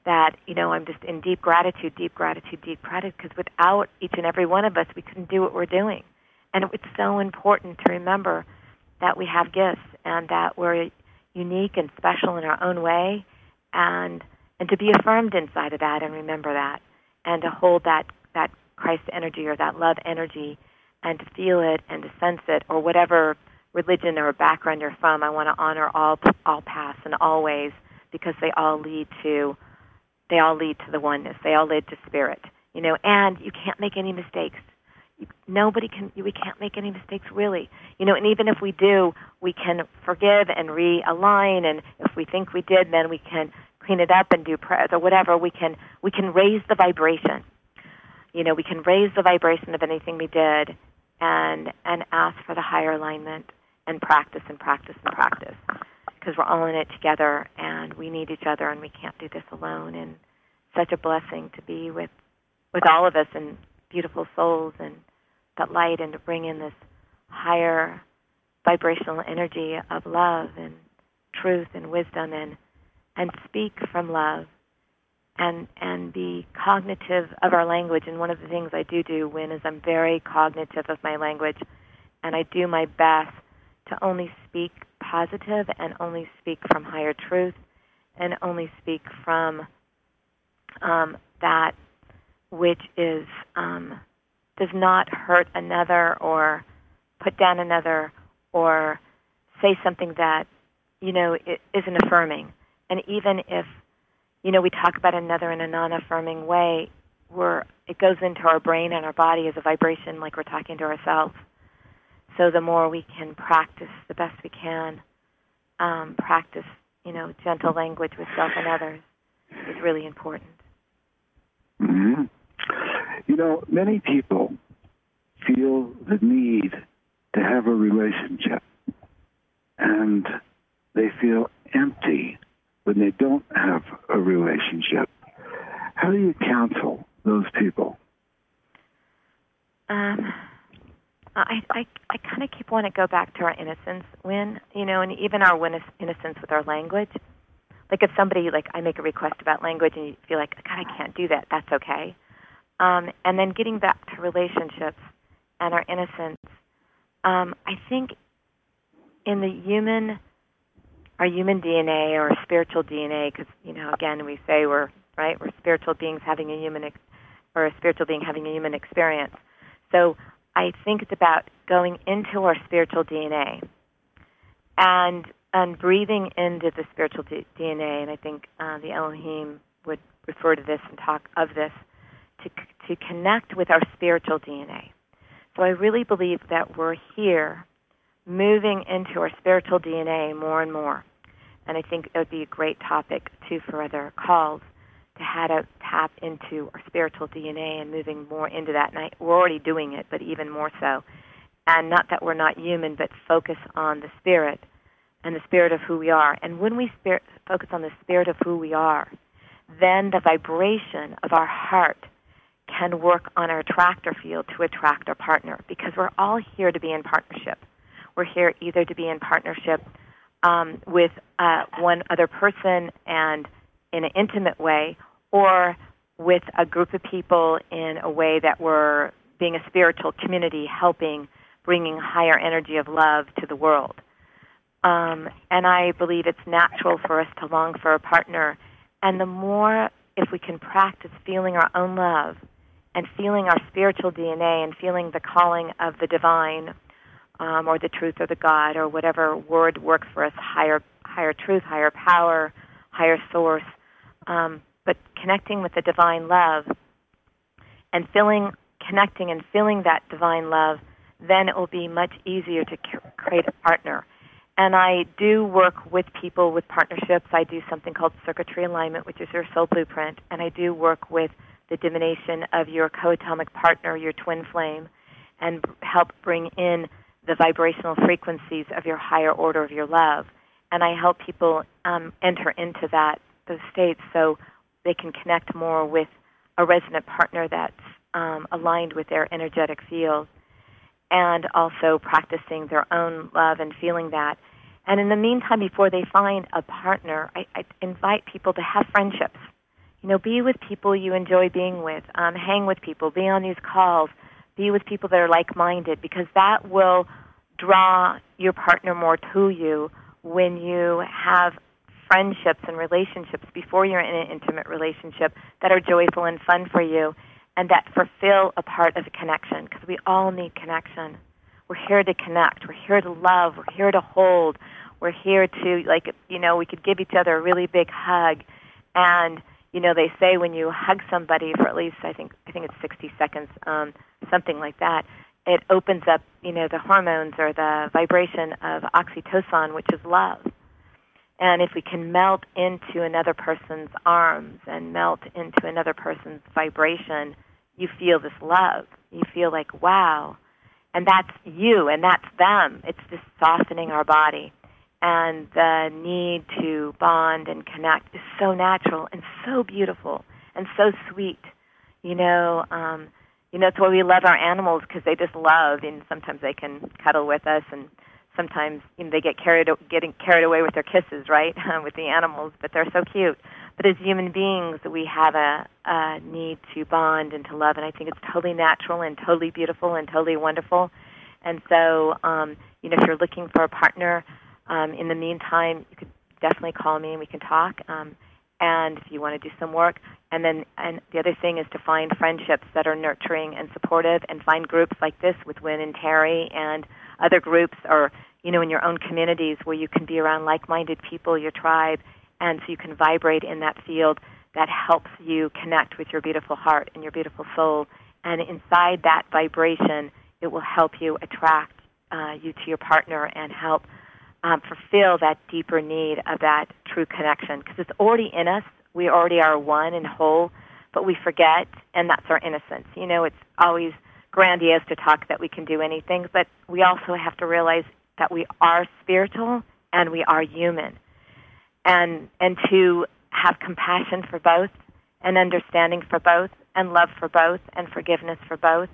that, you know, I'm just in deep gratitude, deep gratitude, deep gratitude, because without each and every one of us, we couldn't do what we're doing. And it's so important to remember that we have gifts and that we're unique and special in our own way, and and to be affirmed inside of that and remember that, and to hold that, that Christ energy or that love energy and to feel it and to sense it, or whatever religion or background you're from. I want to honor all all paths and all ways, because they all lead to they all lead to the oneness. They all lead to spirit. You know, and you can't make any mistakes. You, nobody can. We can't make any mistakes, really. You know, and even if we do, we can forgive and realign. And if we think we did, then we can clean it up and do prayers or whatever. We can we can raise the vibration. You know, we can raise the vibration of anything we did, and and ask for the higher alignment, and practice and practice and practice, because we're all in it together, and we need each other, and we can't do this alone. And such a blessing to be with with all of us and beautiful souls and that light, and to bring in this higher vibrational energy of love and truth and wisdom, and and speak from love, and and be cognitive of our language. And one of the things I do do, Win, is I'm very cognitive of my language, and I do my best to only speak positive and only speak from higher truth and only speak from um, that which is um, does not hurt another or put down another or say something that, you know, it isn't affirming. And even if, you know, we talk about another in a non-affirming way, we're, it goes into our brain and our body as a vibration, like we're talking to ourselves. So the more we can practice the best we can, um, practice, you know, gentle language with self and others is really important. Mm-hmm. You know, many people feel the need to have a relationship, and they feel empty when they don't have a relationship. How do you counsel those people? Um, I I, I kind of keep wanting to go back to our innocence, Win, you know, and even our innocence with our language. Like if somebody, like I make a request about language and you feel like, God, I can't do that, that's okay. Um, and then getting back to relationships and our innocence, um, I think in the human, our human D N A or spiritual D N A, because, you know, again, we say we're, right, we're spiritual beings having a human, ex- or a spiritual being having a human experience. So I think it's about going into our spiritual D N A and and breathing into the spiritual D- DNA, and I think uh, the Elohim would refer to this and talk of this, to to connect with our spiritual D N A. So I really believe that we're here moving into our spiritual D N A more and more. And I think it would be a great topic, too, for other calls, to how to tap into our spiritual D N A and moving more into that. And I, we're already doing it, but even more so. And not that we're not human, but focus on the spirit and the spirit of who we are. And when we spirit, focus on the spirit of who we are, then the vibration of our heart can work on our attractor field to attract our partner, because we're all here to be in partnership. We're here either to be in partnership um, with uh, one other person and in an intimate way, or with a group of people in a way that we're being a spiritual community, helping, bringing higher energy of love to the world. Um, and I believe it's natural for us to long for a partner. And the more, if we can practice feeling our own love and feeling our spiritual D N A and feeling the calling of the divine, um, or the truth or the God, or whatever word works for us, higher higher truth, higher power, higher source, um, but connecting with the divine love and feeling, connecting and feeling that divine love, then it will be much easier to create a partner. And I do work with people with partnerships. I do something called circuitry alignment, which is your soul blueprint, and I do work with the divination of your coatomic partner, your twin flame, and help bring in the vibrational frequencies of your higher order of your love. And I help people um, enter into that those states so they can connect more with a resonant partner that's um, aligned with their energetic field, and also practicing their own love and feeling that. And in the meantime, before they find a partner, I, I invite people to have friendships. You know, be with people you enjoy being with. Um, hang with people. Be on these calls. Be with people that are like-minded, because that will draw your partner more to you when you have friendships and relationships before you're in an intimate relationship that are joyful and fun for you and that fulfill a part of a connection, because we all need connection. We're here to connect. We're here to love. We're here to hold. We're here to, like, you know, we could give each other a really big hug. And, you know, they say when you hug somebody for at least, I think, I think it's sixty seconds, um, something like that, it opens up, you know, the hormones or the vibration of oxytocin, which is love. And if we can melt into another person's arms and melt into another person's vibration, you feel this love. You feel like, wow. And that's you, and that's them. It's just softening our body. And the need to bond and connect is so natural and so beautiful and so sweet. You know, um, you know, it's why we love our animals, because they just love, and sometimes they can cuddle with us, and sometimes, you know, they get carried getting carried away with their kisses, right, with the animals, but they're so cute. But as human beings, we have a, a need to bond and to love, and I think it's totally natural and totally beautiful and totally wonderful. And so, um, you know, if you're looking for a partner, um, in the meantime, you could definitely call me and we can talk. Um, and if you want to do some work, and then and the other thing is to find friendships that are nurturing and supportive, and find groups like this with Wynn and Terry and other groups, or, you know, in your own communities where you can be around like-minded people, your tribe, and so you can vibrate in that field that helps you connect with your beautiful heart and your beautiful soul. And inside that vibration, it will help you attract uh, you to your partner and help um, fulfill that deeper need of that true connection, because it's already in us. We already are one and whole, but we forget, and that's our innocence. You know, it's always grandiose to talk that we can do anything, but we also have to realize that we are spiritual and we are human. And and to have compassion for both, and understanding for both, and love for both, and forgiveness for both,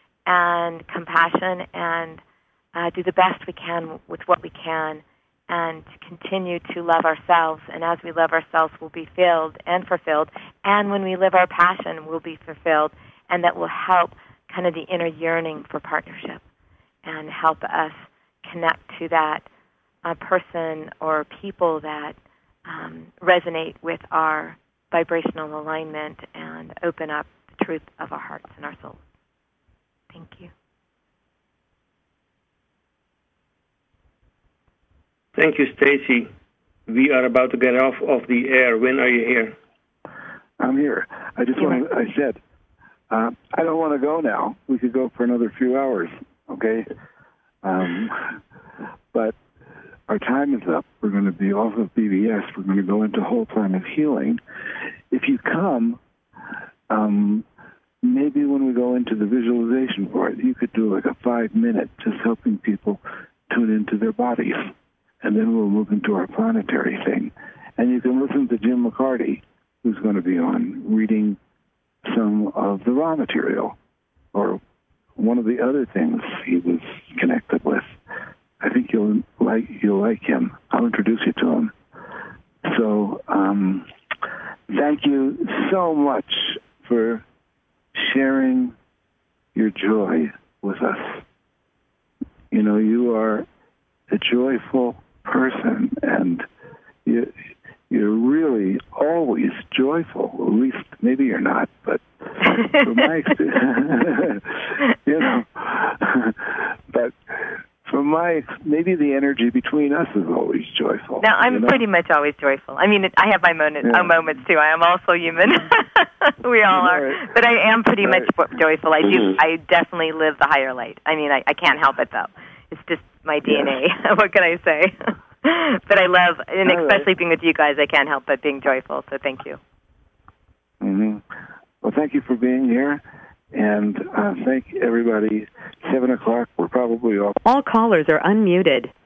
and compassion, and uh, do the best we can with what we can, and to continue to love ourselves. And as we love ourselves, we'll be filled and fulfilled. And when we live our passion, we'll be fulfilled, and that will help kind of the inner yearning for partnership and help us connect to that uh, person or people that um, resonate with our vibrational alignment and open up the truth of our hearts and our souls. Thank you. Thank you, Stacy. We are about to get off of the air. When are you here? I'm here. I just want to, I said, uh, I don't want to go now. We could go for another few hours, okay? Um, but our time is up. We're going to be off of B B S. We're going to go into Whole Planet Healing. If you come, um, maybe when we go into the visualization part, you could do like a five-minute just helping people tune into their bodies. And then we'll move into our planetary thing. And you can listen to Jim McCarty, who's going to be on, reading some of the raw material, or one of the other things he was connected with. I think you'll like you'll like him. I'll introduce you to him. So um, thank you so much for sharing your joy with us. You know, you are a joyful person, and you, you're really always joyful. At least, maybe you're not, but from my experience, you know, but from my, maybe the energy between us is always joyful. No, I'm you know? pretty much always joyful. I mean, I have my moments, yeah. uh, moments too. I am also human. We all are. Right. But I am pretty right. much joyful. I do. I definitely live the higher light. I mean, I, I can't help it, though. It's just my D N A. Yeah. What can I say? But I love, and all especially right. being with you guys, I can't help but being joyful. So thank you. Mm-hmm. Well, thank you for being here. And uh, thank everybody. Seven o'clock, we're probably off. All callers are unmuted.